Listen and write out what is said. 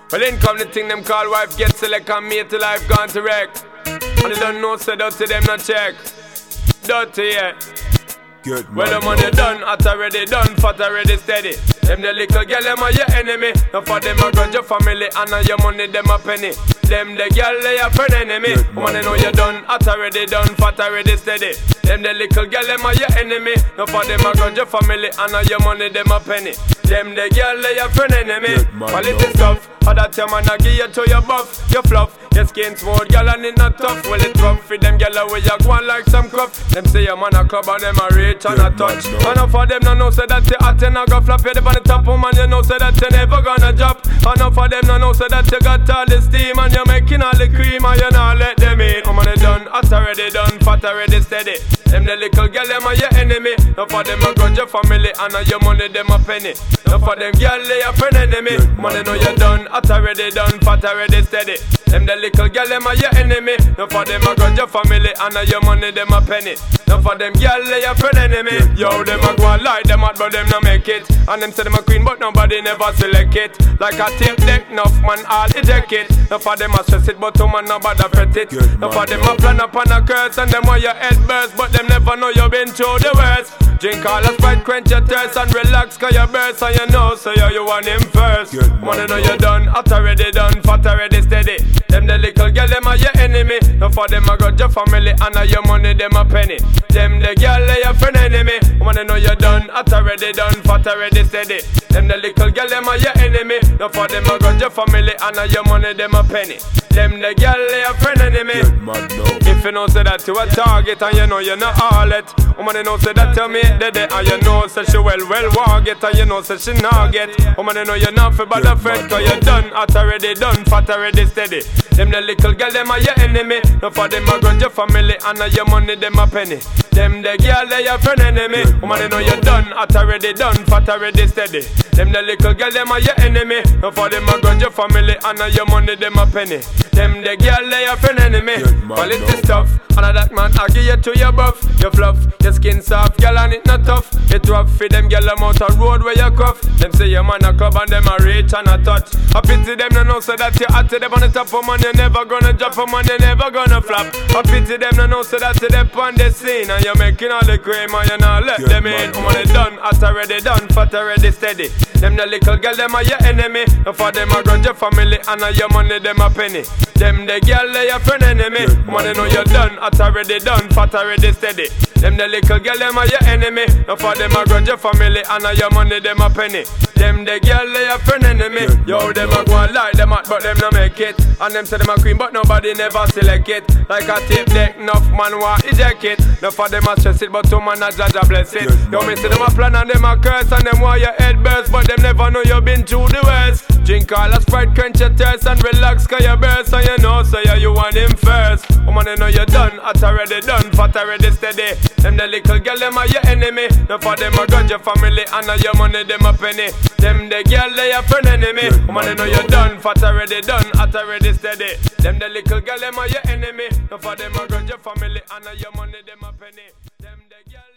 Well, in come the thing them call wife get select and mate to life gone to wreck. And they don't know say dirty them not check. Dirty, yeah. Good man, well, the money done, hot already done, fat already steady. Them the little girl, them are your enemy. Now for them a grudge your family, and now your money, them a penny. Them the girl, they a friend enemy. Money know you done, hot already done, fat already steady. Them the little girl, them are your enemy. Now for them a grudge your family, and now your money, them a penny. Them the girl, they a friend enemy. Quality stuff, all that your man a give you to your buff, your fluff. Your skin smooth, girl, and it not tough. Well, it's rough for them girl, where you go on like some cuff. Them say your man a club, and them a rich and a touch. Enough for them no know say that you hot and a go flop. You on the top, woman, you know say that you never gonna drop. Enough for them no know say that you got all the steam and you're making all the cream and you not let them in. Woman, they done, hot already done, fat already steady. Them the little girl, them are your enemy. Enough for them a grudge your family and your money, them a penny. Enough for them girl, they a friend enemy. Money know you done, hot already done, fat already steady. Them the little girl, them are your enemy. Enough for them a grudge your family and your money, them a penny. Enough for them girl, they a friend enemy. Yo, them a go and lie, them hot but them no make it. And them say them a queen but nobody never select it. Like a tape deck, enough man all eject it. Enough for them a stress it but man nobody fret it. Enough for them a plan upon a curse and them want your head burst. But them never know you been through the worst. Drink all the Sprite, quench your thirst and relax cause you burst and you know so you want him first. Money know you done, hot already done, fat already steady. Them the little girl, them are your enemy. Enough for them a got your family and your money, them a penny. Them the girl, they your friend enemy. Money know you done, hot already done, fat already steady. Them the little girl, them are your enemy. Enough for them a got your family and your money, them a penny. Them the girl, they your friend enemy. If you know say that you a target and you know you're not all it. Woman, you know say that you made the day and you know say she well walk it and you know say she not get. Woman, you know you're not for bother fret cause you done, hot already done, fat already steady. Them the little girl, them are your enemy. Enough for them a grudge your family and your money, them a penny. Them the girl, they your friend enemy. Woman, you know you're done, hot already done, fat already steady. Them the little girl, them are your enemy. Enough for them a grudge your family and your money, them a penny. Them the girl, they your friend enemy. Quality stuff, and that man I give you to your buff, your fluff, your skin soft, girl, and it not tough. It rough for them girl, them out a road where you cuff. Them say your man a club and them a rich and a touch. I pity them, no know so that you hot to them on the top of man, you never gonna drop a man, you never gonna flop. I pity them, no know so that you them on the scene and you're making all the cream and you not let them in. Woman, it done, hot already done, fat already steady. Them the little girl, them are your enemy. And for them a grudge your family and your money, them a penny. Them the girl, they your friend enemy. Money know you're done, hot already done, fat already steady. Them the little girl, them are your enemy. And for them a grudge your family and your money, them a penny. Them the girl, they your friend enemy. Yo, them a go and lie, them hot but them no make it. And them say them a queen but nobody never select it. Like a tape deck, enough man want eject it. Enough for them a stress it but two man a judge a bless it. Yo, me see them a plan and them a curse and them want your head burst. But them never know you been through the worst. Drink all the Sprite, quench your thirst and relax cause you burst and you know so you want him first. Woman, you know you're done, hot already done, fat already steady. Them the little girl, them are your enemy. Enough for them a grudge your family and your money, them a penny. Them the girl, they your friend enemy. Woman, you know you're done, fat already done, hot already steady. Them the little girl, them are your enemy. Enough for them a grudge your family and your money, them a penny. Them the girl.